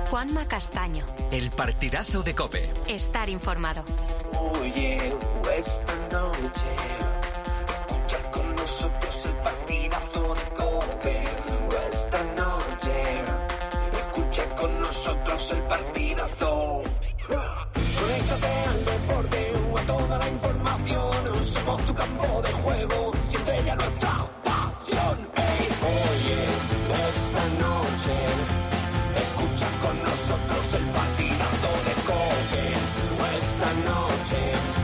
Juanma Castaño. El partidazo de COPE. Estar informado. Oye, esta noche escucha con nosotros el partidazo de COPE. Esta noche escucha con nosotros el partidazo. Conéctate al deporte o a toda la información. Somos tu campo de juego, siempre ya nuestra pasión. Hey, oye, esta noche escucha con nosotros el partidazo de COPE. Esta noche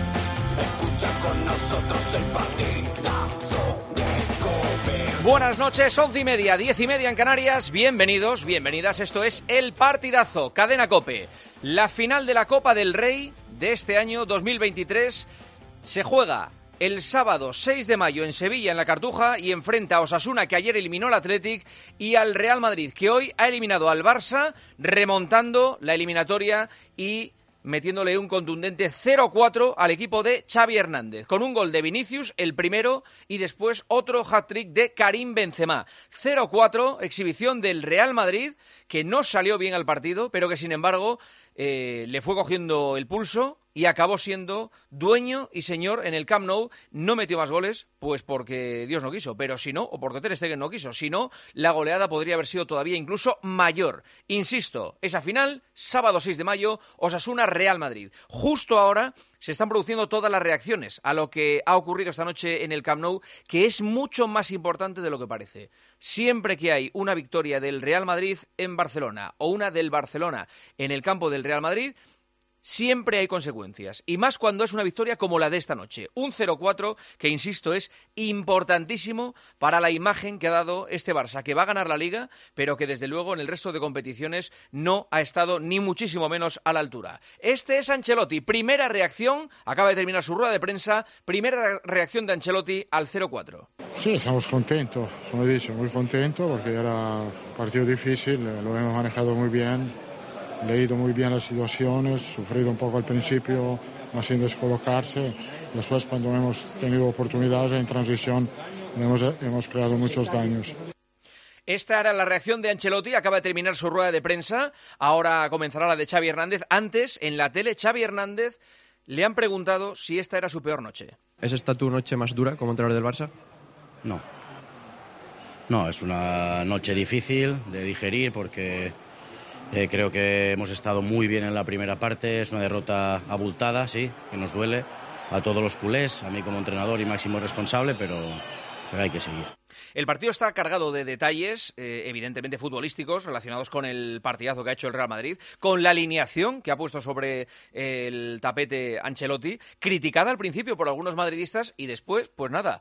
escucha con nosotros el partidazo de COPE. Buenas noches, 11:30, 10:30 en Canarias. Bienvenidos, bienvenidas. Esto es El Partidazo, Cadena COPE. La final de la Copa del Rey de este año 2023 se juega el sábado 6 de mayo en Sevilla, en la Cartuja, y enfrenta a Osasuna, que ayer eliminó al Athletic, y al Real Madrid, que hoy ha eliminado al Barça, remontando la eliminatoria y metiéndole un contundente 0-4 al equipo de Xavi Hernández, con un gol de Vinicius, el primero, y después otro hat-trick de Karim Benzema. 0-4, exhibición del Real Madrid, que no salió bien al partido, pero que sin embargo le fue cogiendo el pulso y acabó siendo dueño y señor en el Camp Nou. No metió más goles, pues porque Dios no quiso, pero si no, o porque Ter Stegen no quiso, si no, la goleada podría haber sido todavía incluso mayor. Insisto, esa final, sábado 6 de mayo, Osasuna-Real Madrid. Justo ahora se están produciendo todas las reacciones a lo que ha ocurrido esta noche en el Camp Nou, que es mucho más importante de lo que parece. Siempre que hay una victoria del Real Madrid en Barcelona o una del Barcelona en el campo del Real Madrid, siempre hay consecuencias, y más cuando es una victoria como la de esta noche. Un 0-4 que, insisto, es importantísimo para la imagen que ha dado este Barça, que va a ganar la Liga, pero que desde luego en el resto de competiciones no ha estado ni muchísimo menos a la altura. Este es Ancelotti. Primera reacción, acaba de terminar su rueda de prensa, primera reacción de Ancelotti al 0-4. Sí, estamos contentos, como he dicho, muy contentos, porque era un partido difícil, lo hemos manejado muy bien. Leído muy bien las situaciones, sufrido un poco al principio, más sin descolocarse. Después, cuando hemos tenido oportunidades en transición, hemos creado muchos daños. Esta era la reacción de Ancelotti, acaba de terminar su rueda de prensa, ahora comenzará la de Xavi Hernández. Antes, en la tele, Xavi Hernández le han preguntado si esta era su peor noche. ¿Es esta tu noche más dura como entrenador del Barça? No, es una noche difícil de digerir porque creo que hemos estado muy bien en la primera parte. Es una derrota abultada, sí, que nos duele a todos los culés, a mí como entrenador y máximo responsable, pero hay que seguir. El partido está cargado de detalles, evidentemente futbolísticos, relacionados con el partidazo que ha hecho el Real Madrid, con la alineación que ha puesto sobre el tapete Ancelotti, criticada al principio por algunos madridistas, y después, pues nada,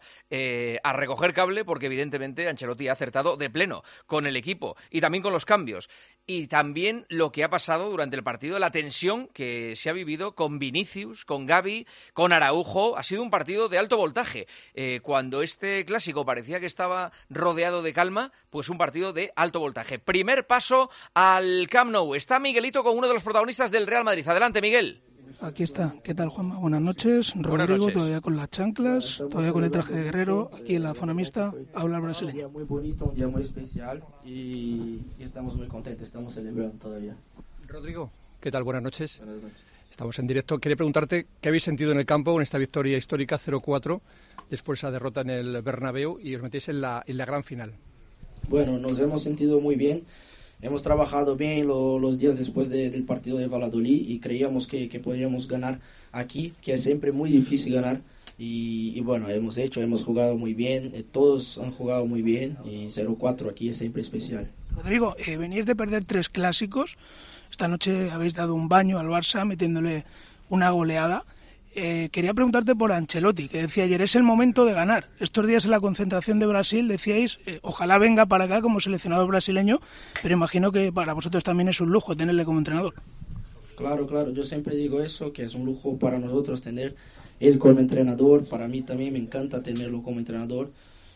a recoger cable, porque evidentemente Ancelotti ha acertado de pleno con el equipo y también con los cambios. Y también lo que ha pasado durante el partido, la tensión que se ha vivido con Vinicius, con Gavi, con Araujo. Ha sido un partido de alto voltaje. Cuando este clásico parecía que estaba rodeado de calma, pues un partido de alto voltaje. Primer paso al Camp Nou. Está Miguelito con uno de los protagonistas del Real Madrid. Adelante, Miguel. Aquí está. ¿Qué tal, Juanma? Buenas noches. Rodrigo, todavía con las chanclas, todavía con el traje de guerrero, aquí en la zona mixta, habla el brasileño. Un día muy bonito, un día muy especial y estamos muy contentos, estamos celebrando todavía. Rodrigo, ¿qué tal? Buenas noches. Buenas noches. Estamos en directo. Quería preguntarte qué habéis sentido en el campo con esta victoria histórica 0-4, después de esa derrota en el Bernabéu, y os metéis en la gran final. Bueno, nos hemos sentido muy bien. Hemos trabajado bien los días después del partido de Valladolid y creíamos que podíamos ganar aquí, que es siempre muy difícil ganar. Y bueno, hemos jugado muy bien, todos han jugado muy bien, y 0-4 aquí es siempre especial. Rodrigo, venís de perder 3 clásicos. Esta noche habéis dado un baño al Barça metiéndole una goleada. Quería preguntarte por Ancelotti, que decía ayer, es el momento de ganar. Estos días en la concentración de Brasil decíais, ojalá venga para acá como seleccionador brasileño, pero imagino que para vosotros también es un lujo tenerle como entrenador. Claro, yo siempre digo eso, que es un lujo para nosotros tener él como entrenador. Para mí también me encanta tenerlo como entrenador.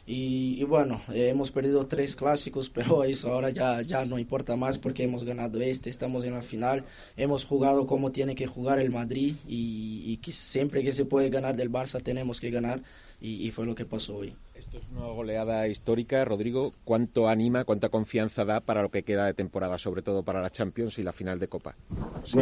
Y bueno, hemos perdido 3 clásicos, pero eso ahora ya no importa más porque hemos ganado estamos en la final, hemos jugado como tiene que jugar el Madrid y que siempre que se puede ganar del Barça tenemos que ganar, y fue lo que pasó hoy. Esto es una goleada histórica, Rodrigo. ¿Cuánto anima, cuánta confianza da para lo que queda de temporada, sobre todo para la Champions y la final de Copa? Sí,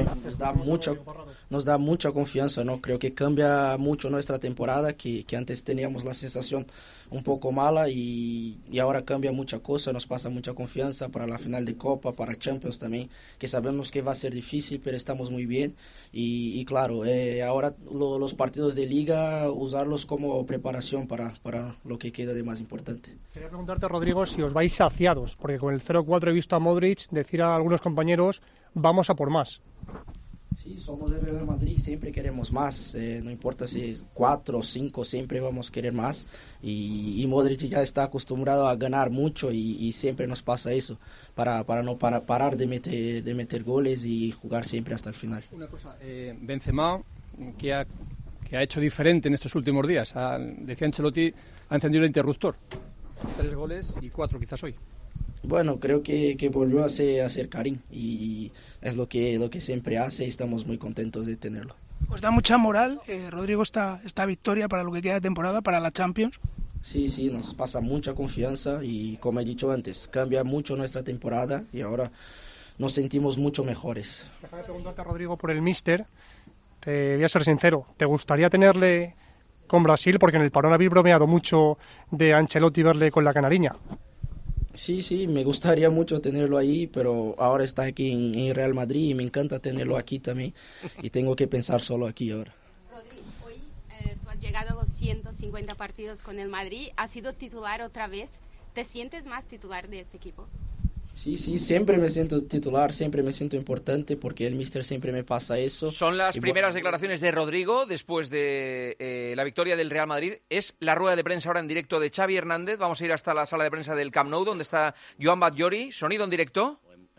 nos da mucha confianza, ¿no? Creo que cambia mucho nuestra temporada, que antes teníamos la sensación un poco mala y ahora cambia mucha cosa, nos pasa mucha confianza para la final de Copa, para Champions también, que sabemos que va a ser difícil, pero estamos muy bien y claro, ahora los partidos de Liga, usarlos como preparación para lo que queda de más importante. Quería preguntarte, Rodrigo, si os vais saciados, porque con el 0-4 he visto a Modric decir a algunos compañeros, vamos a por más. Sí, somos el Real Madrid, siempre queremos más, no importa si es 4 o 5, siempre vamos a querer más y Modric ya está acostumbrado a ganar mucho y siempre nos pasa eso, para no parar de meter goles y jugar siempre hasta el final. Una cosa, Benzema, que ha hecho diferente en estos últimos días, decía Ancelotti, ha encendido el interruptor, 3 goles y 4 quizás hoy. Bueno, creo que volvió a ser Karim y es lo que siempre hace y estamos muy contentos de tenerlo. ¿Os da mucha moral, Rodrigo, esta victoria para lo que queda de temporada, para la Champions? Sí, nos pasa mucha confianza y como he dicho antes, cambia mucho nuestra temporada y ahora nos sentimos mucho mejores. Déjame preguntarte, Rodrigo, por el míster. Te voy a ser sincero, ¿te gustaría tenerle con Brasil? Porque en el parón habéis bromeado mucho de Ancelotti verle con la canariña. Sí, me gustaría mucho tenerlo ahí, pero ahora está aquí en Real Madrid y me encanta tenerlo aquí también y tengo que pensar solo aquí ahora. Rodri, hoy tú has llegado a los 150 partidos con el Madrid, has sido titular otra vez, ¿te sientes más titular de este equipo? Sí, siempre me siento titular, siempre me siento importante porque el míster siempre me pasa eso. Son las primeras declaraciones de Rodrigo después de la victoria del Real Madrid. Es la rueda de prensa ahora en directo de Xavi Hernández. Vamos a ir hasta la sala de prensa del Camp Nou, donde está Joan Batllori. Sonido en directo.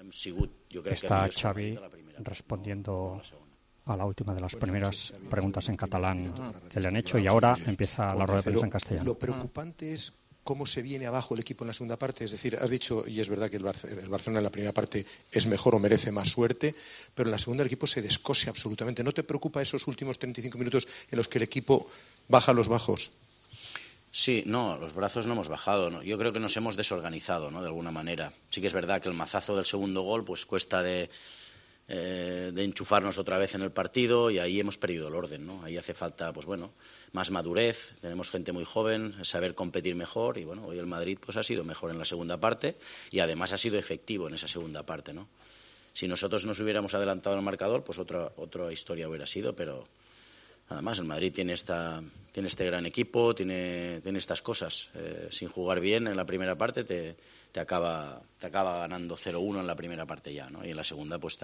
Está Xavi respondiendo a la última de las primeras preguntas en catalán que le han hecho y ahora empieza la rueda de prensa en castellano. Lo preocupante es cómo se viene abajo el equipo en la segunda parte. Es decir, has dicho, y es verdad que el Barcelona en la primera parte es mejor o merece más suerte, pero en la segunda el equipo se descose absolutamente. ¿No te preocupa esos últimos 35 minutos en los que el equipo baja los bajos? Sí, no, los brazos no hemos bajado, ¿no? Yo creo que nos hemos desorganizado, ¿no? De alguna manera. Sí que es verdad que el mazazo del segundo gol pues cuesta de enchufarnos otra vez en el partido y ahí hemos perdido el orden, ¿no? Ahí hace falta, pues bueno, más madurez, tenemos gente muy joven, saber competir mejor y bueno, hoy el Madrid pues ha sido mejor en la segunda parte y además ha sido efectivo en esa segunda parte, ¿no? Si nosotros nos hubiéramos adelantado al marcador, pues otra historia hubiera sido, pero nada más, el Madrid tiene este gran equipo, tiene estas cosas, sin jugar bien en la primera parte te acaba ganando 0-1 en la primera parte ya, ¿no? Y en la segunda pues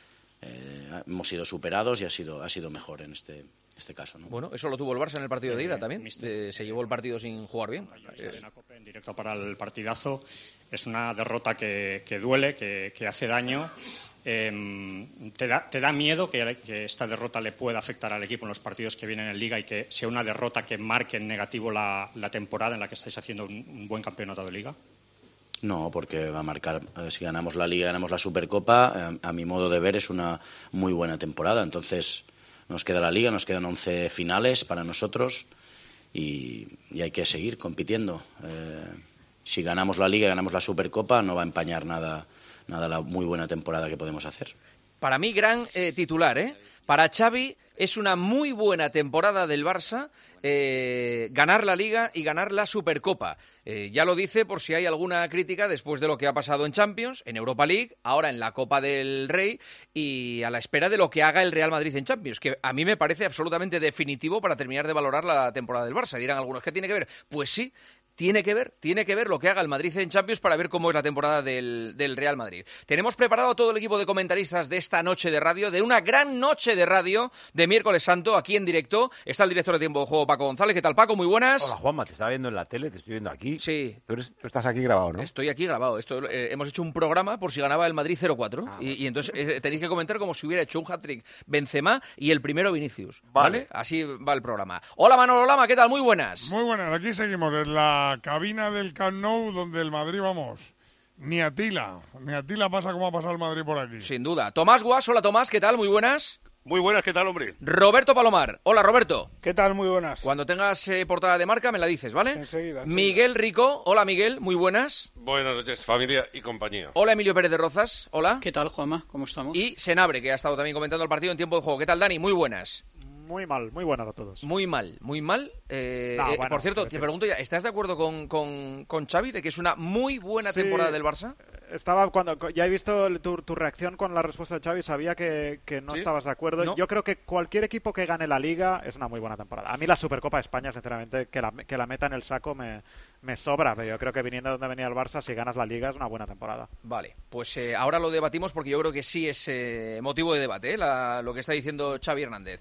hemos sido superados y ha sido mejor en este caso, ¿no? Bueno, eso lo tuvo el Barça en el partido de ida también, se llevó el partido sin jugar bien. En directo para el partidazo, es una derrota que duele, que hace daño. ¿Te da miedo que esta derrota le pueda afectar al equipo en los partidos que vienen en Liga y que sea una derrota que marque en negativo la temporada en la que estáis haciendo un buen campeonato de Liga? No, porque va a marcar, si ganamos la Liga, ganamos la Supercopa, a mi modo de ver es una muy buena temporada. Entonces nos queda la Liga, nos quedan 11 finales para nosotros y hay que seguir compitiendo. Si ganamos la Liga y ganamos la Supercopa no va a empañar nada la muy buena temporada que podemos hacer. Para mí, gran titular, ¿eh? Para Xavi es una muy buena temporada del Barça ganar la Liga y ganar la Supercopa. Ya lo dice por si hay alguna crítica después de lo que ha pasado en Champions, en Europa League, ahora en la Copa del Rey y a la espera de lo que haga el Real Madrid en Champions, que a mí me parece absolutamente definitivo para terminar de valorar la temporada del Barça. Dirán algunos, ¿qué tiene que ver? Pues sí. Tiene que ver lo que haga el Madrid en Champions para ver cómo es la temporada del Real Madrid. Tenemos preparado todo el equipo de comentaristas de esta noche de radio, de una gran noche de radio de miércoles santo, aquí en directo. Está el director de Tiempo de Juego, Paco González. ¿Qué tal, Paco? Muy buenas. Hola, Juanma, te estaba viendo en la tele, te estoy viendo aquí. Sí. Tú estás aquí grabado, ¿no? Estoy aquí grabado. Hemos hecho un programa por si ganaba el Madrid 0-4 y entonces tenéis que comentar como si hubiera hecho un hat-trick Benzema y el primero Vinicius. ¿Vale? Así va el programa. Hola, Manolo Lama, ¿qué tal? Muy buenas. Muy buenas, aquí seguimos en la cabina del Camp Nou, donde el Madrid, vamos, ni a tila pasa como ha pasado el Madrid por aquí. Sin duda. Tomás Guas, hola Tomás, ¿qué tal? Muy buenas. Muy buenas, ¿qué tal, hombre? Roberto Palomar. Hola, Roberto. ¿Qué tal? Muy buenas. Cuando tengas portada de marca me la dices, ¿vale? Enseguida. Miguel Rico. Hola, Miguel. Muy buenas. Buenas noches, familia y compañía. Hola, Emilio Pérez de Rozas. Hola. ¿Qué tal, Juanma? ¿Cómo estamos? Y Senabre, que ha estado también comentando el partido en tiempo de juego. ¿Qué tal, Dani? Muy buenas. Muy mal, muy buenas a todos. Muy mal. Bueno, por cierto, te pregunto ya, ¿estás de acuerdo con Xavi de que es una muy buena temporada del Barça? Estaba cuando ya he visto tu reacción con la respuesta de Xavi, sabía que no estabas de acuerdo. No. Yo creo que cualquier equipo que gane la Liga es una muy buena temporada. A mí la Supercopa de España, sinceramente, que la meta en el saco me sobra, pero yo creo que viniendo de donde venía el Barça, si ganas la Liga es una buena temporada. Vale, pues ahora lo debatimos porque yo creo que sí es motivo de debate, lo que está diciendo Xavi Hernández.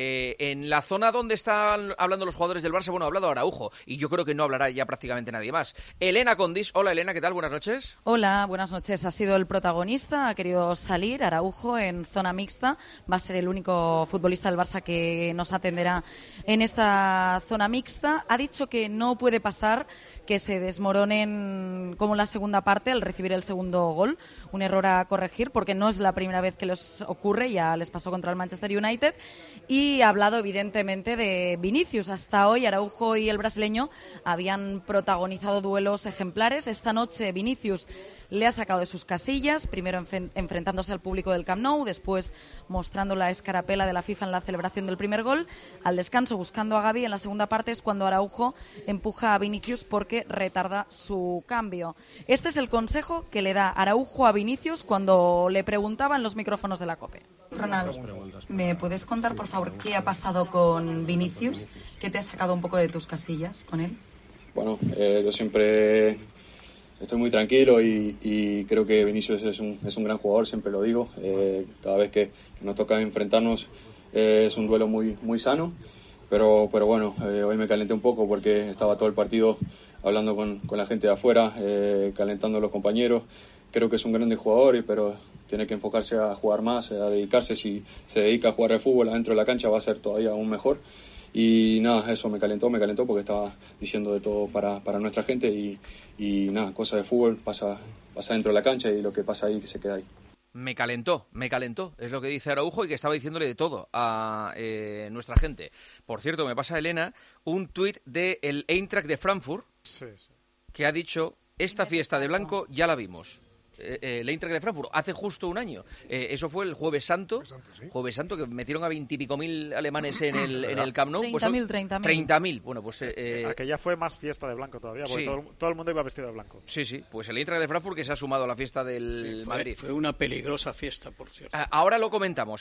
En la zona donde están hablando los jugadores del Barça, bueno, ha hablado Araujo y yo creo que no hablará ya prácticamente nadie más. Elena Condis, hola Elena, ¿qué tal? Buenas noches. Hola, buenas noches. Ha sido el protagonista, ha querido salir Araujo en zona mixta, va a ser el único futbolista del Barça que nos atenderá en esta zona mixta. Ha dicho que no puede pasar que se desmoronen como en la segunda parte al recibir el segundo gol, un error a corregir porque no es la primera vez que les ocurre, ya les pasó contra el Manchester United, y ha hablado evidentemente de Vinicius. Hasta hoy Araujo y el brasileño habían protagonizado duelos ejemplares. Esta noche Vinicius le ha sacado de sus casillas, primero enfrentándose al público del Camp Nou, después mostrando la escarapela de la FIFA en la celebración del primer gol. Al descanso, buscando a Gavi, en la segunda parte es cuando Araujo empuja a Vinicius porque retarda su cambio. Este es el consejo que le da Araujo a Vinicius cuando le preguntaban los micrófonos de la COPE. Ronald, ¿me puedes contar, por favor, qué ha pasado con Vinicius? ¿Qué te ha sacado un poco de tus casillas con él? Bueno, yo siempre estoy muy tranquilo y creo que Vinicius es un gran jugador, siempre lo digo. Cada vez que nos toca enfrentarnos es un duelo muy sano, pero bueno, hoy me calenté un poco porque estaba todo el partido hablando con la gente de afuera, calentando a los compañeros. Creo que es un grande jugador, pero tiene que enfocarse a jugar más, a dedicarse. Si se dedica a jugar al fútbol adentro de la cancha va a ser todavía aún mejor. Y nada, eso me calentó porque estaba diciendo de todo para nuestra gente y nada, cosa de fútbol pasa dentro de la cancha y lo que pasa ahí que se queda ahí. Me calentó, es lo que dice Araujo y que estaba diciéndole de todo a nuestra gente. Por cierto, me pasa Elena un tuit del Eintracht de Frankfurt que ha dicho, esta fiesta de blanco ya la vimos. El Eintracht de Frankfurt hace justo un año. Eso fue el Jueves Santo, Jueves Santo, que metieron a 20 y pico mil alemanes en el Camp Nou. 30.000. Bueno, pues aquella fue más fiesta de blanco todavía, porque sí. todo el mundo iba vestido de blanco. Sí, pues el Eintracht de Frankfurt que se ha sumado a la fiesta del Madrid. Fue una peligrosa fiesta, por cierto. Ahora lo comentamos.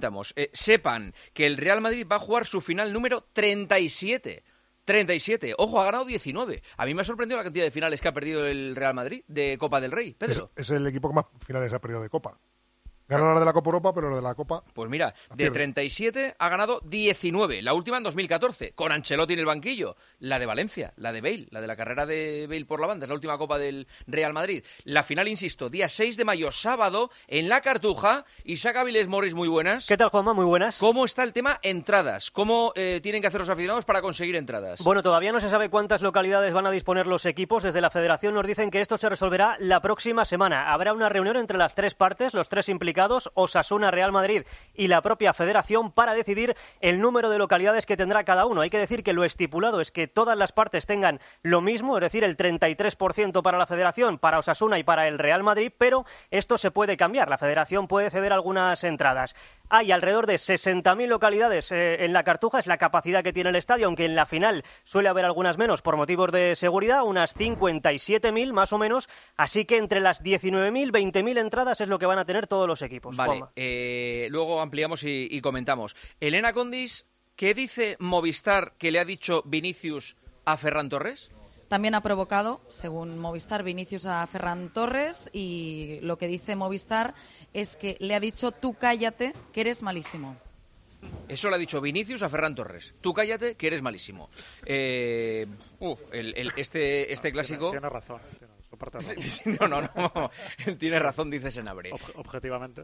Sepan que el Real Madrid va a jugar su final número 37. Ojo, ha ganado 19. A mí me ha sorprendido la cantidad de finales que ha perdido el Real Madrid de Copa del Rey, Pedro. Es el equipo que más finales ha perdido de Copa. Ganó la de la Copa Europa, pero la de la Copa... Pues mira, de 37 ha ganado 19. La última en 2014, con Ancelotti en el banquillo. La de Valencia, la de Bale, la de la carrera de Bale por la banda. Es la última Copa del Real Madrid. La final, insisto, día 6 de mayo, sábado, en La Cartuja. Isaac Avilés Morris, muy buenas. ¿Qué tal, Juanma? Muy buenas. ¿Cómo está el tema entradas? ¿Cómo tienen que hacer los aficionados para conseguir entradas? Bueno, todavía no se sabe cuántas localidades van a disponer los equipos. Desde la Federación nos dicen que esto se resolverá la próxima semana. Habrá una reunión entre las tres partes, los tres implicados, Osasuna, Real Madrid y la propia Federación, para decidir el número de localidades que tendrá cada uno. Hay que decir que lo estipulado es que todas las partes tengan lo mismo, es decir, el 33% para la Federación, para Osasuna y para el Real Madrid, pero esto se puede cambiar. La Federación puede ceder algunas entradas. Hay alrededor de 60.000 localidades en La Cartuja, es la capacidad que tiene el estadio, aunque en la final suele haber algunas menos por motivos de seguridad, unas 57.000 más o menos, así que entre las 19.000, 20.000 entradas es lo que van a tener todos los equipos. Vale, luego ampliamos y comentamos. Elena Condis, ¿qué dice Movistar que le ha dicho Vinicius a Ferran Torres? También ha provocado, según Movistar, Vinicius a Ferran Torres, y lo que dice Movistar es que le ha dicho, tú cállate, que eres malísimo. Eso lo ha dicho Vinicius a Ferran Torres. Tú cállate, que eres malísimo. Este clásico... Tiene razón. aparte de No. Tienes razón, dice Senabre. Objetivamente.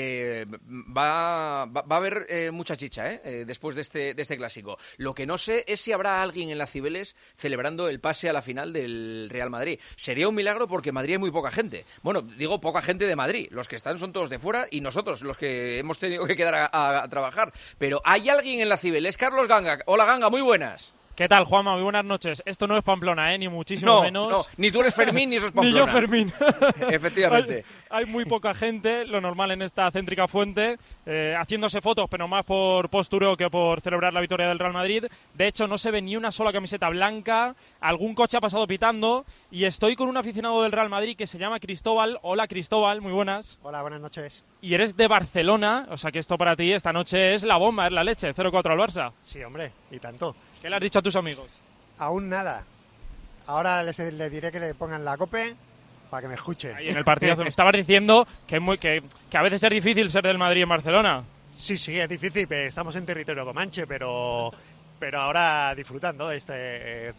Va a haber mucha chicha después de este clásico. Lo que no sé es si habrá alguien en la Cibeles celebrando el pase a la final del Real Madrid. Sería un milagro porque en Madrid hay muy poca gente. Bueno, digo poca gente de Madrid. Los que están son todos de fuera y nosotros, los que hemos tenido que quedar a trabajar. Pero ¿hay alguien en la Cibeles? Carlos Ganga. Hola, Ganga, muy buenas. ¿Qué tal, Juanma? Muy buenas noches. Esto no es Pamplona, ni muchísimo menos. No, ni tú eres Fermín, ni eso es Pamplona. Ni yo Fermín. Efectivamente. Hay muy poca gente, lo normal en esta céntrica fuente, haciéndose fotos, pero más por postureo que por celebrar la victoria del Real Madrid. De hecho, no se ve ni una sola camiseta blanca, algún coche ha pasado pitando y estoy con un aficionado del Real Madrid que se llama Cristóbal. Hola, Cristóbal, muy buenas. Hola, buenas noches. Y eres de Barcelona, o sea que esto para ti esta noche es la bomba, es la leche, 0-4 al Barça. Sí, hombre, y tanto. ¿Qué le has dicho a tus amigos? Aún nada. Ahora les diré que le pongan la COPE para que me escuchen. Ahí en el partidazo me estabas diciendo que a veces es difícil ser del Madrid en Barcelona. Sí, es difícil, estamos en territorio comanche, pero ahora disfrutando de este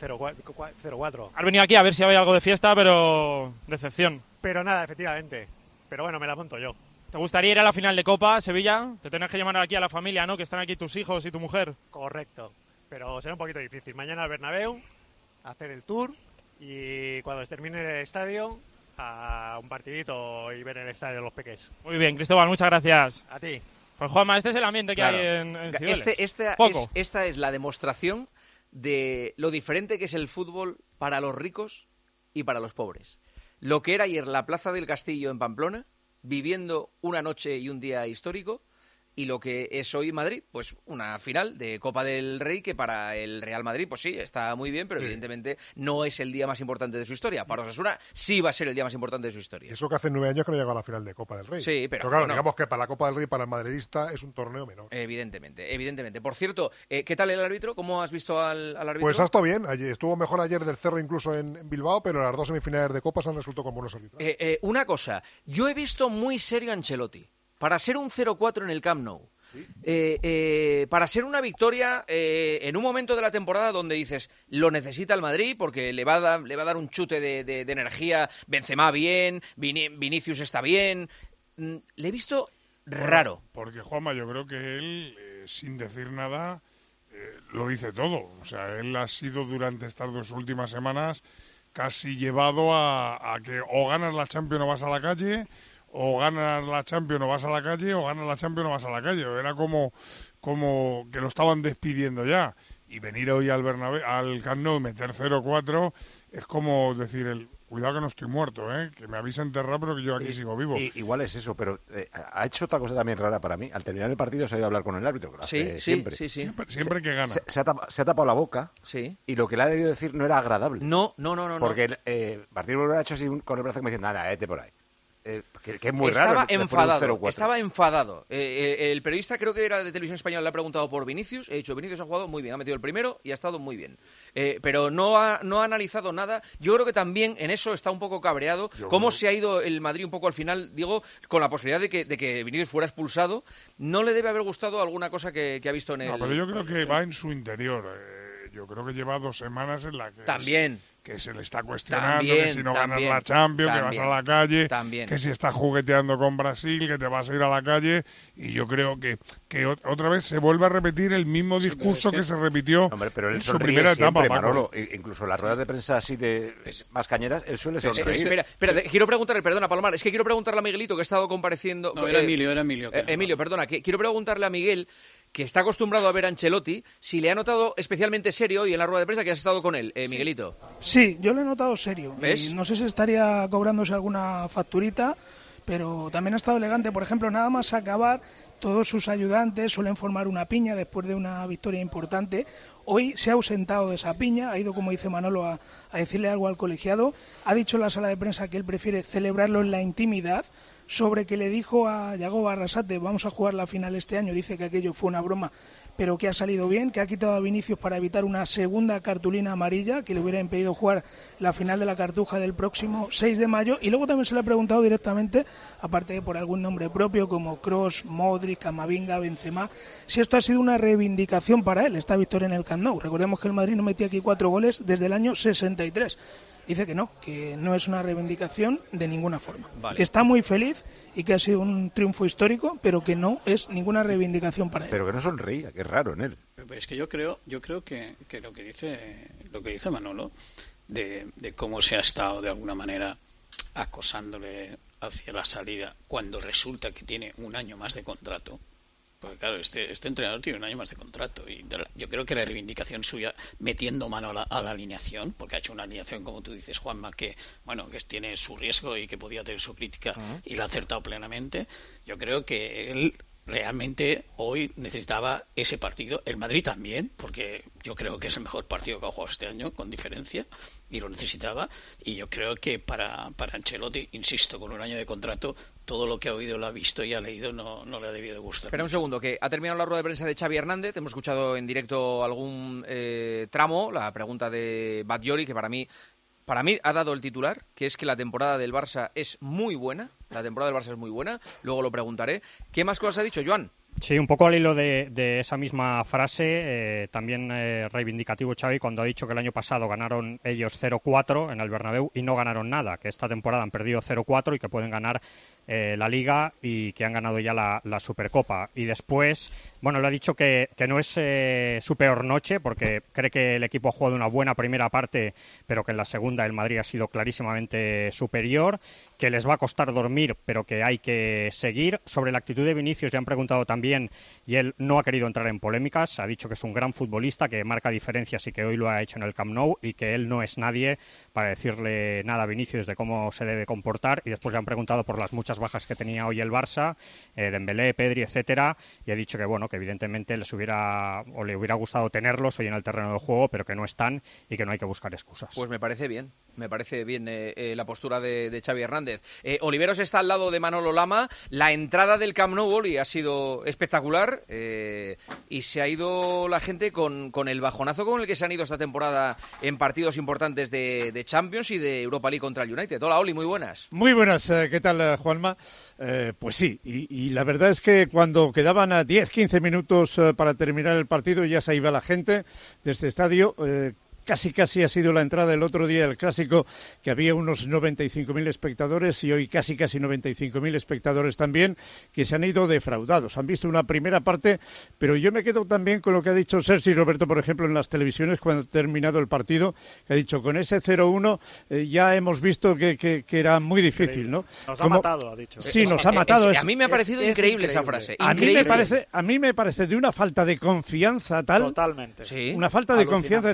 0-4. Has venido aquí a ver si había algo de fiesta, pero decepción. Pero nada, efectivamente. Pero bueno, me la monto yo. ¿Te gustaría ir a la final de Copa, Sevilla? Te tenés que llamar aquí a la familia, ¿no? Que están aquí tus hijos y tu mujer. Correcto. Pero será un poquito difícil. Mañana al Bernabéu, hacer el tour y cuando termine el estadio, a un partidito y ver el estadio de los peques. Muy bien, Cristóbal, muchas gracias. A ti. Pues Juanma, este es el ambiente que hay en Cibeles. Esta es la demostración de lo diferente que es el fútbol para los ricos y para los pobres. Lo que era ayer la Plaza del Castillo en Pamplona, viviendo una noche y un día histórico, y lo que es hoy Madrid, pues una final de Copa del Rey que para el Real Madrid, pues sí, está muy bien, pero evidentemente no es el día más importante de su historia. Para Osasuna sí va a ser el día más importante de su historia. Eso que hace 9 años que no llega a la final de Copa del Rey. Sí, pero claro, digamos que para la Copa del Rey, para el madridista, es un torneo menor. Evidentemente. Por cierto, ¿qué tal el árbitro? ¿Cómo has visto al árbitro? Pues ha estado bien. Estuvo mejor ayer del Cerro incluso en Bilbao, pero las dos semifinales de Copa se han resultado con buenos árbitros. Una cosa, yo he visto muy serio a Ancelotti. Para ser un 0-4 en el Camp Nou. Para ser una victoria en un momento de la temporada donde dices lo necesita el Madrid porque le va a dar un chute de energía. Benzema bien, Vinicius está bien. Le he visto raro. Porque Juanma, yo creo que él sin decir nada lo dice todo. O sea, él ha sido durante estas 2 últimas semanas casi llevado a que o ganas la Champions o vas a la calle, o ganas la Champions o vas a la calle, o ganas la Champions o vas a la calle. Era como que lo estaban despidiendo ya. Y venir hoy al Camp Nou y meter 0-4 es como decir, cuidado que no estoy muerto, que me habéis enterrado, pero que yo aquí sigo vivo. Igual es eso, pero ha hecho otra cosa también rara para mí. Al terminar el partido se ha ido a hablar con el árbitro. Siempre que gana. Se ha tapado la boca y lo que le ha debido decir no era agradable. No. Porque Martín lo ha hecho así con el brazo como diciendo, nada, vete por ahí. Que es muy raro. Estaba enfadado. El periodista, creo que era de Televisión Española, le ha preguntado por Vinicius. He dicho, Vinicius ha jugado muy bien, ha metido el primero y ha estado muy bien. Pero no ha analizado nada. Yo creo que también en eso está un poco cabreado. Cómo se ha ido el Madrid un poco al final, digo, con la posibilidad de que Vinicius fuera expulsado. No le debe haber gustado alguna cosa que ha visto en él. No, pero yo creo que va en su interior. Yo creo que lleva 2 semanas en la que... También. Que se le está cuestionando que si no ganas la Champions, que vas a la calle, que si estás jugueteando con Brasil, que te vas a ir a la calle. Y yo creo que otra vez se vuelve a repetir el mismo discurso que se repitió en su primera etapa. Manolo, incluso las ruedas de prensa así más cañeras, él suele sonreír. Espera, quiero preguntarle, perdona, Palomar, es que quiero preguntarle a Miguelito, que ha estado compareciendo... No, era Emilio. Emilio, perdona, quiero preguntarle a Miguel, que está acostumbrado a ver a Ancelotti, si le ha notado especialmente serio hoy en la rueda de prensa que has estado con él, Miguelito. Sí, yo le he notado serio. ¿Ves? No sé si estaría cobrándose alguna facturita, pero también ha estado elegante. Por ejemplo, nada más acabar, todos sus ayudantes suelen formar una piña después de una victoria importante. Hoy se ha ausentado de esa piña, ha ido, como dice Manolo, a decirle algo al colegiado. Ha dicho en la sala de prensa que él prefiere celebrarlo en la intimidad. Sobre que le dijo a Yago Arrasate, vamos a jugar la final este año, dice que aquello fue una broma, pero que ha salido bien, que ha quitado a Vinicius para evitar una segunda cartulina amarilla que le hubiera impedido jugar la final de la Cartuja del próximo 6 de mayo. Y luego también se le ha preguntado directamente, aparte de por algún nombre propio como Kroos, Modric, Camavinga, Benzema, si esto ha sido una reivindicación para él, esta victoria en el Camp Nou. Recordemos que el Madrid no metía aquí 4 goles desde el año 63. dice que no es una reivindicación de ninguna forma. Vale. Que está muy feliz y que ha sido un triunfo histórico, pero que no es ninguna reivindicación para él. Pero que no sonreía, que es raro en él. Es que yo creo que lo que dice Manolo, de cómo se ha estado de alguna manera acosándole hacia la salida cuando resulta que tiene un año más de contrato. Porque claro, este entrenador tiene un año más de contrato y yo creo que la reivindicación suya, metiendo mano a la alineación, porque ha hecho una alineación, como tú dices, Juanma, que tiene su riesgo y que podía tener su crítica y la ha acertado plenamente. Yo creo que él realmente hoy necesitaba ese partido. El Madrid también, porque yo creo que es el mejor partido que ha jugado este año, con diferencia, y lo necesitaba. Y yo creo que para Ancelotti, insisto, con un año de contrato, todo lo que ha oído, lo ha visto y ha leído, no le ha debido de gustar. Espera un segundo, que ha terminado la rueda de prensa de Xavi Hernández. Hemos escuchado en directo algún tramo, la pregunta de Batllori, que para mí ha dado el titular, que es que la temporada del Barça es muy buena. La temporada del Barça es muy buena, luego lo preguntaré. ¿Qué más cosas ha dicho, Joan? Sí, un poco al hilo de esa misma frase, también reivindicativo Xavi cuando ha dicho que el año pasado ganaron ellos 0-4 en el Bernabéu y no ganaron nada, que esta temporada han perdido 0-4 y que pueden ganar la Liga y que han ganado ya la Supercopa. Y después, le ha dicho que no es su peor noche porque cree que el equipo ha jugado una buena primera parte, pero que en la segunda el Madrid ha sido clarísimamente superior, que les va a costar dormir, pero que hay que seguir. Sobre la actitud de Vinicius ya han preguntado también y él no ha querido entrar en polémicas, ha dicho que es un gran futbolista, que marca diferencias y que hoy lo ha hecho en el Camp Nou y que él no es nadie para decirle nada a Vinicius de cómo se debe comportar. Y después le han preguntado por las muchas bajas que tenía hoy el Barça, Dembélé, Pedri, etcétera, y ha dicho que que evidentemente le hubiera gustado tenerlos hoy en el terreno de juego, pero que no están y que no hay que buscar excusas. Pues me parece bien la postura de Xavi Hernández. Oliveros está al lado de Manolo Lama. La entrada del Camp Nou Oli ha sido espectacular y se ha ido la gente con el bajonazo con el que se han ido esta temporada en partidos importantes de Champions y de Europa League contra el United. Hola, Oli, muy buenas. Muy buenas, ¿qué tal, Juanma? Pues sí, y la verdad es que cuando quedaban 10-15 minutos para terminar el partido ya se iba la gente de este estadio. Casi ha sido la entrada el otro día del Clásico, que había unos 95.000 espectadores y hoy casi 95.000 espectadores también, que se han ido defraudados. Han visto una primera parte, pero yo me quedo también con lo que ha dicho Sergi Roberto, por ejemplo, en las televisiones cuando ha terminado el partido, que ha dicho, con ese 0-1 ya hemos visto que era muy difícil, ¿no? Nos ha matado, ha dicho. Sí, nos ha matado. A mí me ha parecido increíble esa frase. A mí me parece de una falta de confianza tal. Totalmente. Sí. Una falta de confianza.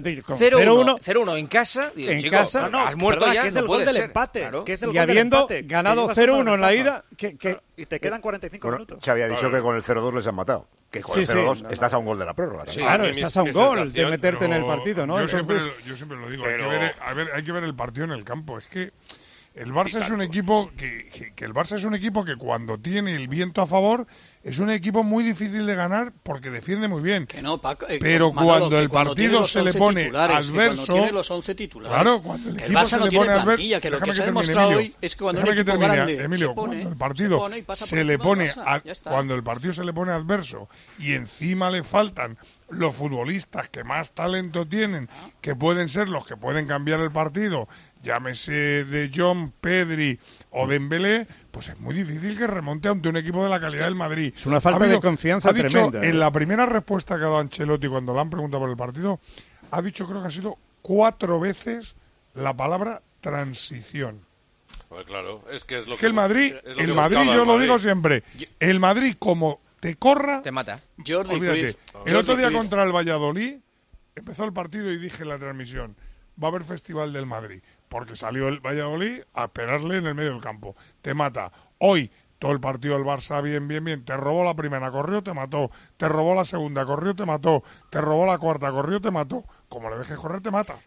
0-1 en casa. Digo, en chico, casa. has muerto ya, que es no el gol puede del ser. empate. Claro. Que es el Y gol habiendo del empate, ganado 0-1 en la ida. Y te quedan 45 minutos. Se había dicho que con el 0-2 les han matado. Que con el 0-2 estás a un gol de la prórroga. Sí, claro, estás a un gol de meterte en el partido, ¿no? Yo siempre lo digo, hay que ver el partido en el campo. Es que el Barça es un equipo que el Barça es un equipo que cuando tiene el viento a favor es un equipo muy difícil de ganar porque defiende muy bien. Que no, Paco, pero Manolo, cuando el partido se le pone adverso, tiene los 11 titulares, claro, cuando el Barça se no le tiene pone plantilla, que lo que se ha demostrado hoy es que cuando un equipo grande Emilio, se pone, cuando el partido se le pone cuando el partido se le pone adverso y encima le faltan los futbolistas que más talento tienen, que pueden ser los que pueden cambiar el partido, llámese de Jong, Pedri o Dembélé, pues es muy difícil que remonte ante un equipo de la calidad del Madrid. Es una falta de confianza tremenda. En la primera respuesta que ha dado Ancelotti cuando le han preguntado por el partido, ha dicho, creo que ha sido 4 veces la palabra transición. Pues claro, es que es lo que el Madrid, yo lo digo siempre, el Madrid como te corra, te mata. Olvídate. El otro día contra el Valladolid empezó el partido y dije en la transmisión, va a haber Festival del Madrid, porque salió el Valladolid a esperarle en el medio del campo. Te mata. Hoy todo el partido del Barça bien. Te robó la primera, corrió, te mató. Te robó la segunda, corrió, te mató. Te robó la cuarta, corrió, te mató. Como le dejes correr, te mata.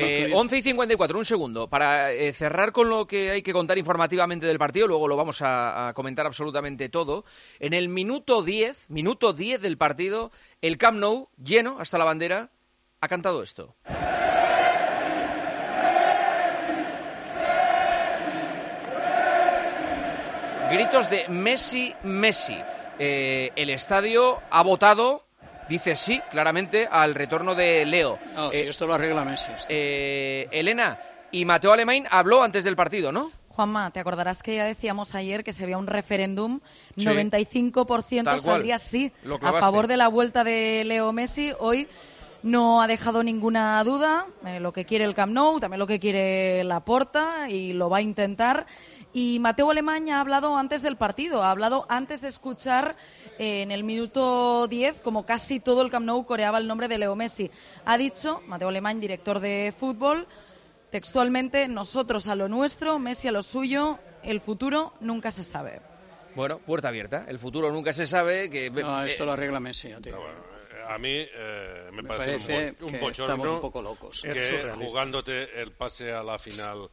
11:54, un segundo. Para cerrar con lo que hay que contar informativamente del partido, luego lo vamos a comentar absolutamente todo. En el minuto 10 del partido, el Camp Nou, lleno hasta la bandera, ha cantado esto. Gritos de Messi. El estadio ha votado, dice sí, claramente, al retorno de Leo. Si esto lo arregla Messi. Elena, Y Mateo Alemany habló antes del partido, ¿no? Juanma, te acordarás que ya decíamos ayer que se había un referéndum, Sí. 95% saldría sí a favor de la vuelta de Leo Messi. Hoy no ha dejado ninguna duda, lo que quiere el Camp Nou, también lo que quiere Laporta, y lo va a intentar. Y Mateo Alemany ha hablado antes del partido, ha hablado antes de escuchar en el minuto 10, como casi todo el Camp Nou coreaba el nombre de Leo Messi. Ha dicho, Mateo Alemany, director de fútbol, textualmente: nosotros a lo nuestro, Messi a lo suyo, el futuro nunca se sabe. Bueno, puerta abierta, el futuro nunca se sabe. No, esto lo arregla Messi, yo te digo. A mí me parece un que bochorno estamos un poco locos. que jugándote el pase a la final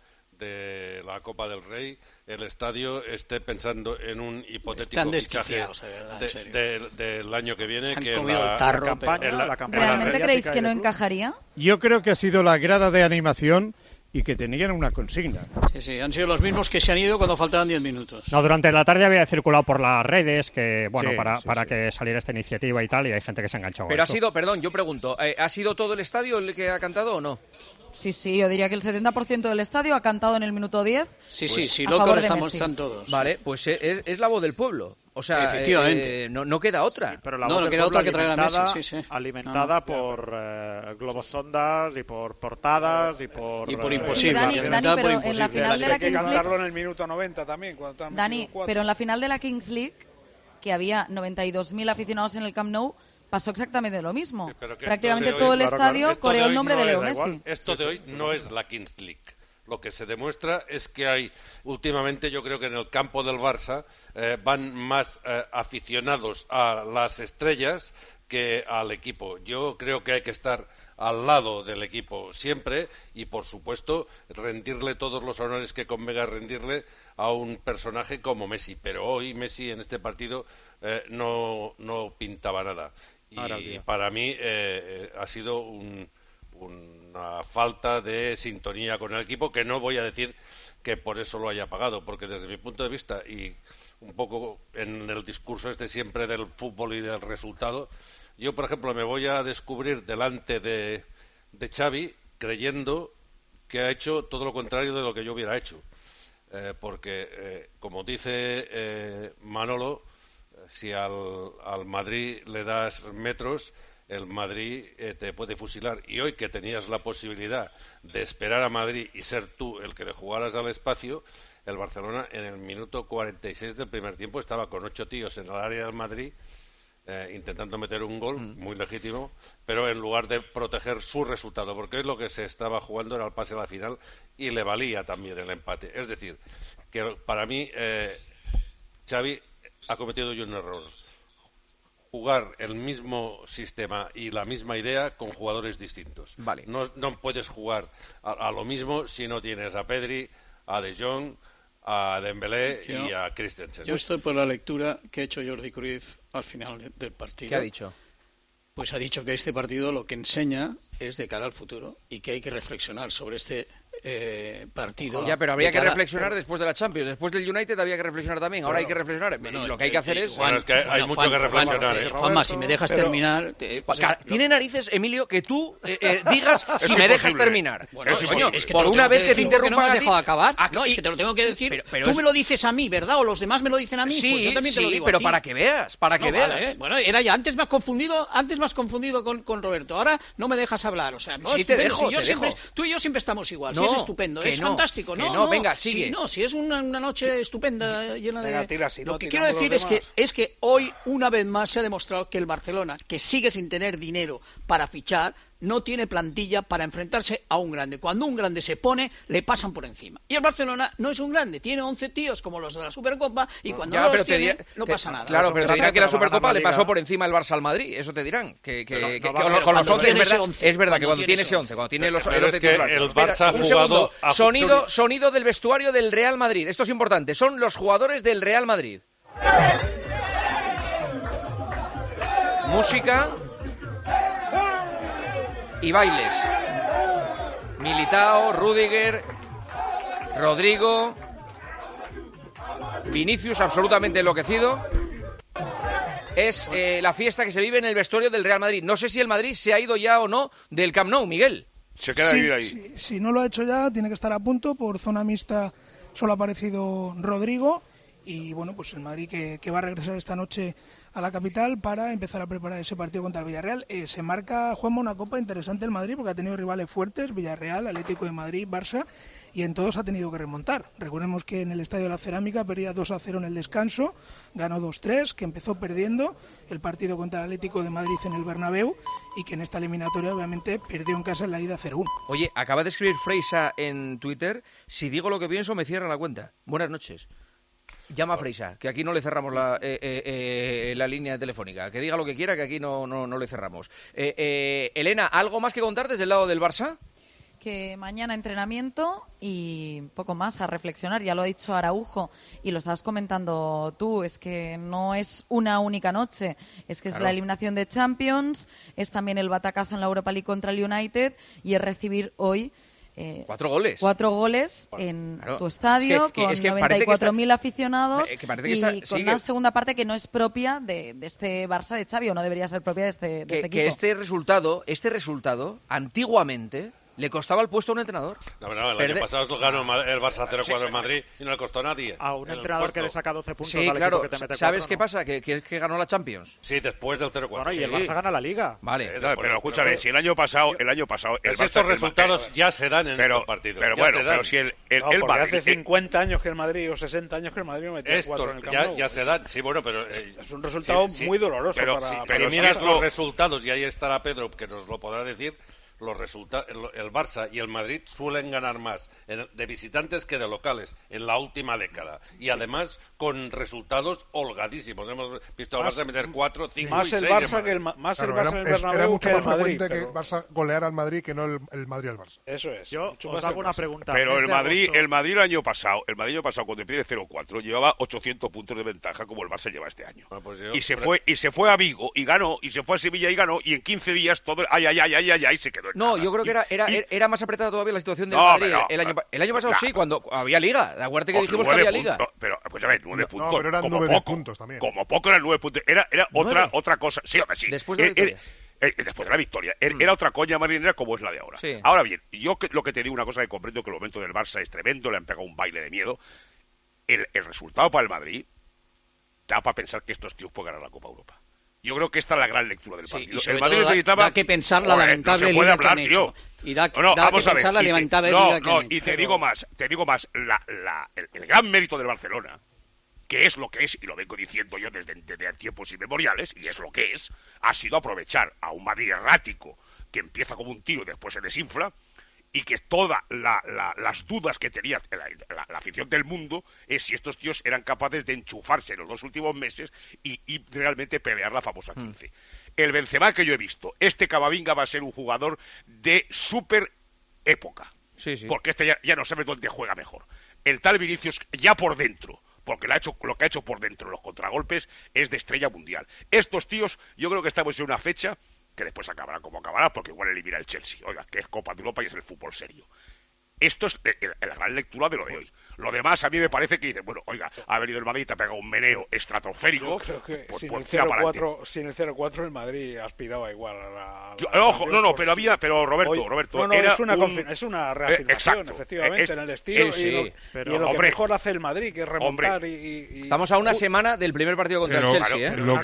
de la Copa del Rey, el estadio esté pensando en un hipotético Están fichaje desquiciados, de verdad, en serio. del año que viene. Se han que comido el tarro, la campaña ¿Realmente creéis que no encajaría? Yo creo que ha sido la grada de animación y que tenían una consigna. Sí, sí, han sido los mismos que se han ido cuando faltaban 10 minutos. No, durante la tarde había circulado por las redes que, bueno, Sí, para que saliera esta iniciativa y tal, y hay gente que se ha enganchado. Pero a ha eso. sido, perdón, yo pregunto, ¿ha sido todo el estadio el que ha cantado o no? Sí, yo diría que el 70% del estadio ha cantado en el minuto 10. Sí, Pues, sí, a locos favor de Messi. están todos. Vale, pues es la voz del pueblo. O sea, Efectivamente. no queda otra. Sí, pero la No, voz no del queda pueblo otra que traer a Messi, alimentada- sí, sí. alimentada No. por globos sondas y por portadas y por imposible. Dani, alimentada pero por en la imposible. final de la Hay que Kings League, cantarlo en el minuto 90 también. Cuando están Dani, metidos 4. pero en la final de la Kings League, que había 92.000 aficionados en el Camp Nou, pasó exactamente lo mismo. Pero que Prácticamente esto de todo hoy- el estadio esto de coreó el hoy nombre no de Leo es Messi. igual. Esto de hoy no es la Kings League. Lo que se demuestra es que hay, últimamente, yo creo que en el campo del Barça van más aficionados a las estrellas que al equipo. Yo creo que hay que estar al lado del equipo siempre y, por supuesto, rendirle todos los honores que convenga rendirle a un personaje como Messi. Pero hoy Messi en este partido no pintaba nada. Y para mí ha sido una falta de sintonía con el equipo, que no voy a decir que por eso lo haya pagado, porque desde mi punto de vista y un poco en el discurso este siempre del fútbol y del resultado, yo por ejemplo me voy a descubrir delante de Xavi creyendo que ha hecho todo lo contrario de lo que yo hubiera hecho, porque como dice Manolo, si al Madrid le das metros, el Madrid te puede fusilar. Y hoy que tenías la posibilidad de esperar a Madrid y ser tú el que le jugaras al espacio, el Barcelona en el minuto 46 del primer tiempo estaba con 8 tíos en el área del Madrid intentando meter un gol muy legítimo, pero en lugar de proteger su resultado, porque es lo que se estaba jugando era el pase a la final y le valía también el empate. Es decir, que para mí Xavi ha cometido hoy un error: jugar el mismo sistema y la misma idea con jugadores distintos. Vale. No puedes jugar a lo mismo si no tienes a Pedri, a De Jong, a Dembélé y a Christensen. Yo estoy por la lectura que ha hecho Jordi Cruyff al final del partido. ¿Qué ha dicho? Pues ha dicho que este partido lo que enseña es de cara al futuro y que hay que reflexionar sobre este partido. Ya, pero habría de que cara- reflexionar después de la Champions. Después del United había que reflexionar también. Ahora hay que reflexionar. Bueno, lo que hay que hacer es... Bueno, es que hay mucho que reflexionar. Juanma, si me dejas terminar... Tiene narices, Emilio, que tú digas Es si me dejas imposible. terminar. Bueno, Coño, es que por te lo una tengo vez que te decir porque interrumpan no me has a ti- dejado acabar. Aquí- No, es que te lo tengo que decir. pero Tú es- me lo dices a mí, ¿verdad? O los demás me lo dicen a mí. Sí, pues yo también te lo sí, digo pero a ti. para que veas, para que No, veas. vale, Bueno, era ya antes me has confundido con Roberto. Ahora no me dejas hablar. O sea, no, Sí, es te estupendo. dejo, Si yo te siempre- dejo. Tú y yo siempre estamos igual. No, Sí, es estupendo, que es no, fantástico. que No, no, venga, sigue. Si es una noche estupenda, llena de... Venga, tira, si Lo no, que tiramos quiero decir los es que hoy, una vez más, se ha demostrado que el Barcelona, que sigue sin tener dinero para fichar, no tiene plantilla para enfrentarse a un grande. Cuando un grande se pone, le pasan por encima. Y el Barcelona no es un grande, tiene 11 tíos como los de la Supercopa y cuando Ya, no pero los te tiene, dirá- no te- pasa nada. Claro, pero te dirán que la Supercopa le pasó Liga. por encima el Barça al Madrid. Eso te dirán. Que Pero no que va a haber- con los cuando 11 tiene ese 11, es verdad que cuando cuando tiene tiene ese 11, cuando tiene los Pero 11 es que titulares. el Espera, Barça ha un jugado segundo. Sonido del vestuario del Real Madrid. Esto es importante. Son los jugadores del Real Madrid. Música y bailes. Militao, Rüdiger, Rodrigo, Vinicius absolutamente enloquecido. Es la fiesta que se vive en el vestuario del Real Madrid. No sé si el Madrid se ha ido ya o no del Camp Nou, Miguel. Se queda a vivir ahí. Si no lo ha hecho ya, tiene que estar a punto. Por zona mixta solo ha aparecido Rodrigo. Y bueno, pues el Madrid que va a regresar esta noche a la capital para empezar a preparar ese partido contra el Villarreal. Se marca, Juanma, una copa interesante el Madrid porque ha tenido rivales fuertes, Villarreal, Atlético de Madrid, Barça, y en todos ha tenido que remontar. Recordemos que en el Estadio de la Cerámica perdía 2-0 en el descanso, ganó 2-3, que empezó perdiendo el partido contra el Atlético de Madrid en el Bernabéu y que en esta eliminatoria obviamente perdió en casa en la ida 0-1. Oye, acaba de escribir Freisa en Twitter: si digo lo que pienso me cierran la cuenta. Buenas noches. Llama a Freisa, que aquí no le cerramos la línea telefónica. Que diga lo que quiera, que aquí no le cerramos. Elena, ¿algo más que contar desde el lado del Barça? Que mañana entrenamiento y poco más a reflexionar. Ya lo ha dicho Araujo y lo estabas comentando tú. Es que no es una única noche. Es que es la eliminación de Champions, es también el batacazo en la Europa League contra el United y es recibir hoy... 4 goles. 4 goles en tu estadio, con 94.000 aficionados con una segunda parte que no es propia de este Barça de Xavi, o no debería ser propia de este equipo. Que este resultado, antiguamente, le costaba el puesto a un entrenador. No, el año pasado ganó el Barça 0-4 en Madrid y no le costó a nadie. A un entrenador que le saca 12 puntos al equipo que te mete 4. ¿Sabes qué pasa? Que ganó la Champions. Sí, después del 0-4. Bueno, y el Barça gana la Liga. Vale. Pero escúchame, si el año pasado el Barça, estos resultados ya se dan en estos partidos. Pero bueno, pero si el Madrid... hace 50 años que el Madrid, o 60 años que el Madrid metía 4 en el Camp Nou. Ya se dan, sí, bueno, pero... es un resultado muy doloroso. Pero si miras los resultados, y ahí estará Pedro, que nos lo podrá decir... el Barça y el Madrid suelen ganar más de visitantes que de locales en la última década. Y además con resultados holgadísimos. Hemos visto al Barça meter 4, 5 y 6. Más el Barça en el Bernabéu era mucho que el más Madrid. frecuente que el Barça goleara al Madrid que no el Madrid al Barça. Eso es. Yo os hago una pregunta. Pero el Madrid el año pasado cuando pierde 0-4 llevaba 800 puntos de ventaja como el Barça lleva este año. Bueno, pues y se fue a Vigo y ganó, y se fue a Sevilla y ganó, y en 15 días todo ay se quedó en No, nada. yo creo que era más apretada todavía la situación del Madrid. El año pasado sí, cuando había Liga. Acuérdate que dijimos que había Liga. Pero, pues a ver, 9 puntos. No, pero eran 9 puntos también. Como poco eran 9 puntos. Era otra cosa. Sí, hombre, sí. Después de la victoria. Después de la victoria. Era otra coña marinera como es la de ahora. Sí. Ahora bien, yo lo que te digo, una cosa que comprendo, que el momento del Barça es tremendo, le han pegado un baile de miedo. El resultado para el Madrid da para pensar que estos tíos pueden ganar la Copa Europa. Yo creo que esta es la gran lectura del partido. Sí, el Madrid necesitaba... Da que pensar la lamentable liga que han hecho. Y da que pensar la lamentable liga que han hecho. Y te digo más, el gran mérito del Barcelona, que es lo que es, y lo vengo diciendo yo desde tiempos inmemoriales, y es lo que es, ha sido aprovechar a un Madrid errático que empieza como un tiro y después se desinfla, y que todas las dudas que tenía la afición del mundo es si estos tíos eran capaces de enchufarse en los 2 últimos meses y realmente pelear la famosa 15. El Benzema que yo he visto, Camavinga va a ser un jugador de súper época, porque ya no sabes dónde juega mejor. El tal Vinicius ya por dentro, porque lo que ha hecho por dentro los contragolpes es de estrella mundial. Estos tíos, yo creo que estamos en una fecha que después acabará como acabará, porque igual elimina el Chelsea. Oiga, que es Copa de Europa y es el fútbol serio. Esto es la gran lectura de lo de hoy. Lo demás a mí me parece que dice, bueno, oiga, ha venido el Madrid, te ha pegado un meneo estratosférico. Yo creo que pues, sin pues, el 0-4 el Madrid aspiraba igual a la ojo, pero Roberto, es una reafirmación, efectivamente, en el estilo y en lo que mejor hace el Madrid, que es remontar y... Estamos a una semana del primer partido contra el Chelsea, No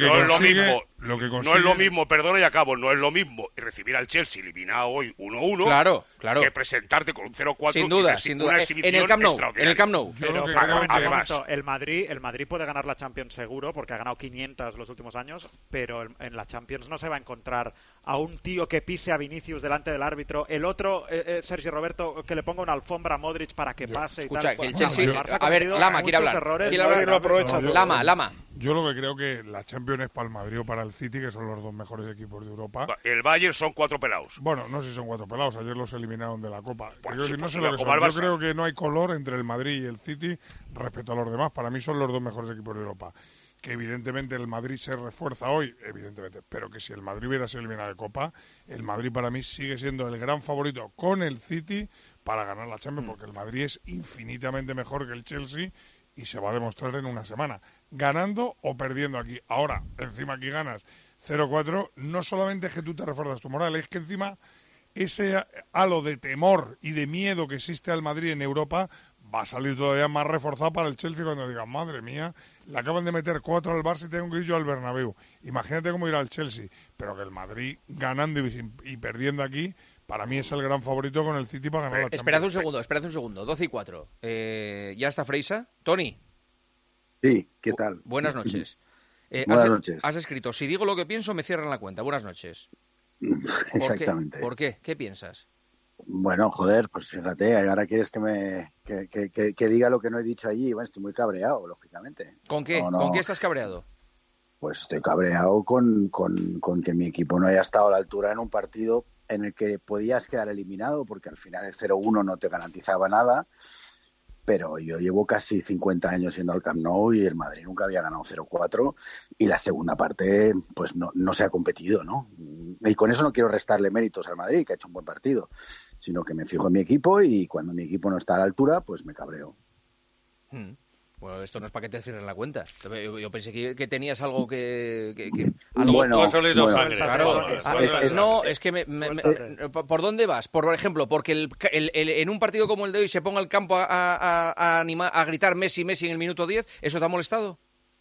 es lo mismo, perdona y acabo, no es lo mismo recibir al Chelsea eliminado hoy 1-1 claro. que presentarte con un 0-4 sin duda. En el Camp Nou. Pero el Madrid puede ganar la Champions seguro, porque ha ganado 500 los últimos años, pero en la Champions no se va a encontrar a un tío que pise a Vinicius delante del árbitro, el otro, Sergio Roberto, que le ponga una alfombra a Modric para que pase y tal. Que el Chelsea... A ver, Lama quiere hablar. Lama. Yo lo que creo que la Champions es para el Madrid o para el City, que son los 2 mejores equipos de Europa. El Bayern son 4 pelados. Bueno, no sé si son 4 pelados, ayer los eliminaron de la Copa. Pues yo creo que no hay color entre el Madrid y el City respecto a los demás. Para mí son los 2 mejores equipos de Europa. Que evidentemente el Madrid se refuerza hoy, evidentemente, pero que si el Madrid hubiera sido eliminado de Copa, el Madrid para mí sigue siendo el gran favorito con el City para ganar la Champions, porque el Madrid es infinitamente mejor que el Chelsea y se va a demostrar en una semana, ganando o perdiendo aquí. Ahora, encima aquí ganas 0-4, no solamente es que tú te refuerzas tu moral, es que encima ese halo de temor y de miedo que existe al Madrid en Europa va a salir todavía más reforzado para el Chelsea cuando digan, madre mía, le acaban de meter 4 al Barça y tengo que ir yo al Bernabéu. Imagínate cómo irá el Chelsea. Pero que el Madrid, ganando y perdiendo aquí, para mí es el gran favorito con el City para ganar la Champions. Esperad un segundo, 12:04. ¿Ya está Freisa? Tony. Sí, ¿qué tal? Buenas noches. Buenas noches. Has escrito, si digo lo que pienso, me cierran la cuenta. Buenas noches. Exactamente. ¿Por qué? ¿Qué piensas? Bueno, joder, pues fíjate, ahora quieres que diga lo que no he dicho allí. Bueno, estoy muy cabreado, lógicamente. ¿Con qué? No. ¿Con qué estás cabreado? Pues estoy cabreado con que mi equipo no haya estado a la altura en un partido en el que podías quedar eliminado, porque al final el 0-1 no te garantizaba nada. Pero yo llevo casi 50 años yendo al Camp Nou y el Madrid nunca había ganado 0-4 y la segunda parte pues no se ha competido, ¿no? Y con eso no quiero restarle méritos al Madrid, que ha hecho un buen partido, sino que me fijo en mi equipo y cuando mi equipo no está a la altura, pues me cabreo. Bueno, esto no es para que te cierren la cuenta. Yo pensé que tenías algo que algo... Bueno, sangre. Claro, no, es que ¿por dónde vas? Por ejemplo, porque en un partido como el de hoy se ponga el campo a gritar Messi en el minuto 10, ¿eso te ha molestado?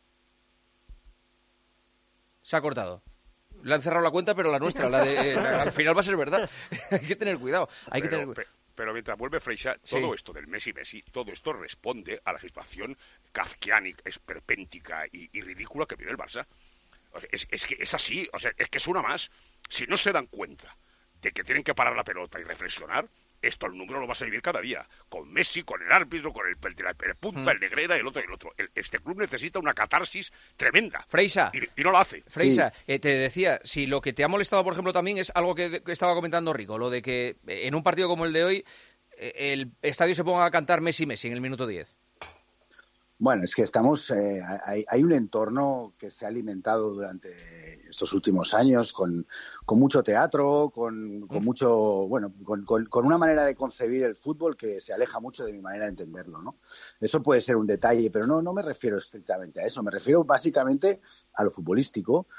Se ha cortado. Le han cerrado la cuenta, pero la nuestra, al final va a ser verdad. Hay que tener cuidado. Pero mientras vuelve Freisa, todo esto del Messi, todo esto responde a la situación kafkiánica, esperpéntica y ridícula que vive el Barça. O sea, es que es así, o sea, es que es una más. Si no se dan cuenta de que tienen que parar la pelota y reflexionar, esto el número lo vas a vivir cada día. Con Messi, con el árbitro, con el punta, el Negrera, el otro y el otro. Este club necesita una catarsis tremenda. Freisa. Y no lo hace. Freisa, te decía, si lo que te ha molestado, por ejemplo, también es algo que estaba comentando Rico, lo de que en un partido como el de hoy, el estadio se ponga a cantar Messi en el minuto 10. Bueno, es que estamos, hay un entorno que se ha alimentado durante estos últimos años con mucho teatro, con mucho, bueno, con una manera de concebir el fútbol que se aleja mucho de mi manera de entenderlo, ¿no? Eso puede ser un detalle, pero no me refiero estrictamente a eso, me refiero básicamente a lo futbolístico.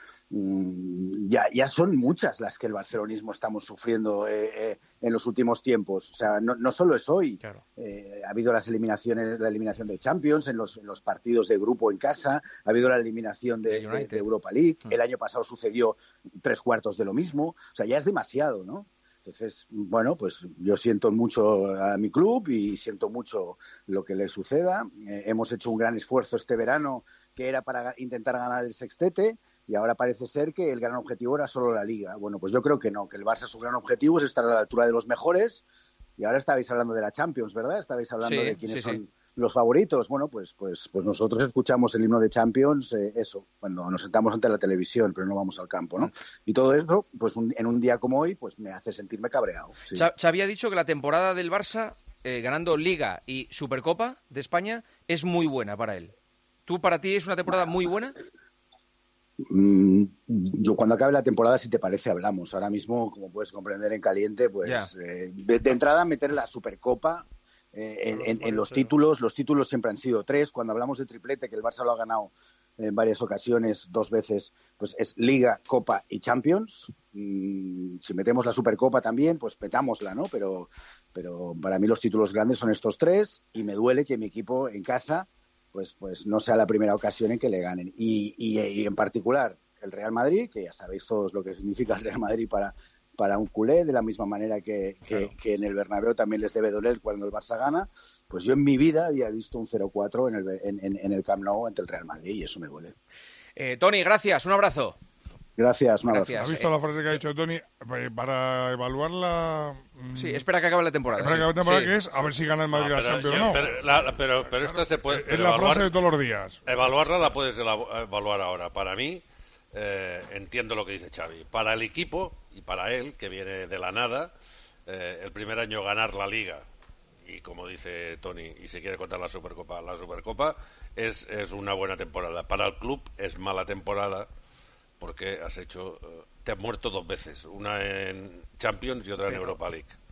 Ya son muchas las que el barcelonismo estamos sufriendo en los últimos tiempos. O sea, no solo es hoy. Claro. Ha habido la eliminación de Champions en los partidos de grupo en casa, ha habido la eliminación de Europa League. El año pasado sucedió 3/4 de lo mismo. O sea, ya es demasiado, ¿no? Entonces, bueno, pues yo siento mucho a mi club y siento mucho lo que le suceda. Hemos hecho un gran esfuerzo este verano que era para intentar ganar el sextete. Y ahora parece ser que el gran objetivo era solo la Liga. Bueno, pues yo creo que no, que el Barça su gran objetivo es estar a la altura de los mejores. Y ahora estabais hablando de la Champions, ¿verdad? Estabais hablando de quiénes son los favoritos. Bueno, pues nosotros escuchamos el himno de Champions, eso, cuando nos sentamos ante la televisión, pero no vamos al campo, ¿no? Y todo eso, pues en un día como hoy, pues me hace sentirme cabreado. Sí. Xavi ha dicho que la temporada del Barça, ganando Liga y Supercopa de España, es muy buena para él. ¿Tú, para ti, es una temporada muy buena? Yo cuando acabe la temporada, si te parece, hablamos. Ahora mismo, como puedes comprender en caliente, pues de entrada meter la Supercopa en los títulos. Los títulos siempre han sido 3. Cuando hablamos de triplete, que el Barça lo ha ganado en varias ocasiones, 2 veces, pues es Liga, Copa y Champions. Si metemos la Supercopa también, pues petámosla, ¿no? Pero para mí los títulos grandes son estos 3 y me duele que mi equipo en casa pues no sea la primera ocasión en que le ganen. Y en particular el Real Madrid, que ya sabéis todos lo que significa el Real Madrid para un culé, de la misma manera que en el Bernabéu también les debe doler cuando el Barça gana, pues yo en mi vida había visto un 0-4 en el Camp Nou ante el Real Madrid y eso me duele. Tony, gracias, un abrazo. Gracias, un abrazo. ¿Has visto la frase que ha dicho Tony? Para evaluar la... Sí, espera que acabe la temporada. Espera que acabe la temporada, que es a ver si gana el Madrid la Champions o no. Pero esta se puede... Es la frase de todos los días. Evaluarla la puedes evaluar ahora. Para mí, entiendo lo que dice Xavi. Para el equipo y para él, que viene de la nada, el primer año ganar la Liga, y como dice Tony, y se quiere contar la Supercopa es una buena temporada. Para el club es mala temporada, porque te has muerto 2 veces, una en Champions y otra en Europa League.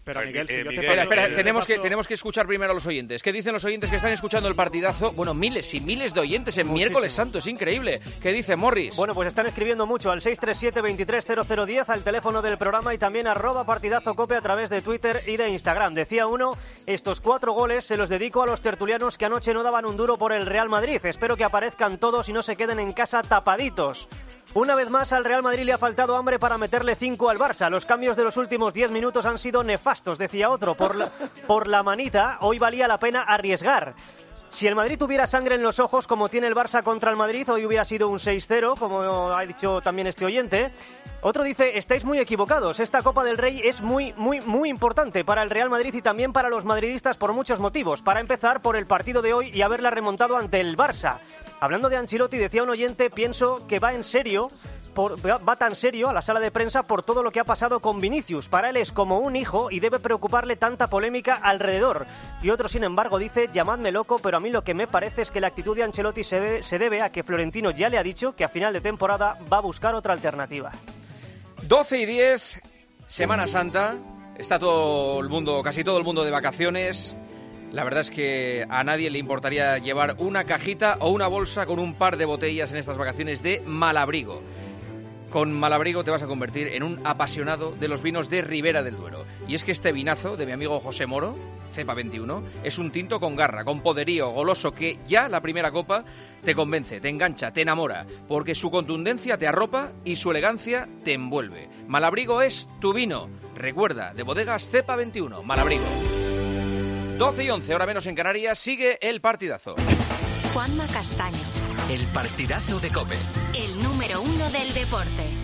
Pero Miguel, si yo te paso, espera, tenemos que escuchar primero a los oyentes. ¿Qué dicen los oyentes que están escuchando el partidazo? Bueno, miles y miles de oyentes en Miércoles Santo, es increíble. ¿Qué dice Morris? Bueno, pues están escribiendo mucho al 637-230010, al teléfono del programa, y también @partidazocope a través de Twitter y de Instagram. Decía uno, estos 4 goles se los dedico a los tertulianos que anoche no daban un duro por el Real Madrid. Espero que aparezcan todos y no se queden en casa tapaditos. Una vez más al Real Madrid le ha faltado hambre para meterle 5 al Barça. Los cambios de los últimos 10 minutos han sido nefastos, decía otro. Por la manita, hoy valía la pena arriesgar. Si el Madrid tuviera sangre en los ojos, como tiene el Barça contra el Madrid, hoy hubiera sido un 6-0, como ha dicho también este oyente. Otro dice, estáis muy equivocados, esta Copa del Rey es muy importante para el Real Madrid y también para los madridistas por muchos motivos. Para empezar, por el partido de hoy y haberla remontado ante el Barça. Hablando de Ancelotti, decía un oyente, pienso que va tan serio a la sala de prensa por todo lo que ha pasado con Vinicius. Para él es como un hijo y debe preocuparle tanta polémica alrededor. Y otro, sin embargo, dice, llamadme loco, pero a mí lo que me parece es que la actitud de Ancelotti se debe a que Florentino ya le ha dicho que a final de temporada va a buscar otra alternativa. 12:10, Semana Santa, está todo el mundo, casi todo el mundo de vacaciones. La verdad es que a nadie le importaría llevar una cajita o una bolsa con un par de botellas en estas vacaciones de Malabrigo. Con Malabrigo te vas a convertir en un apasionado de los vinos de Ribera del Duero. Y es que este vinazo de mi amigo José Moro, Cepa 21, es un tinto con garra, con poderío, goloso, que ya la primera copa te convence, te engancha, te enamora, porque su contundencia te arropa y su elegancia te envuelve. Malabrigo es tu vino. Recuerda, de bodegas Cepa 21, Malabrigo. 12:11, hora menos en Canarias, sigue el partidazo. Juanma Castaño. El partidazo de COPE. El número 1 del deporte.